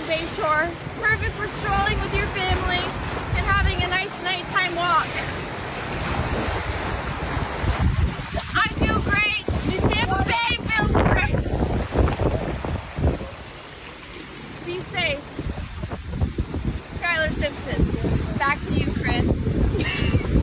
Bayshore. Perfect for strolling with your family and having a nice nighttime walk.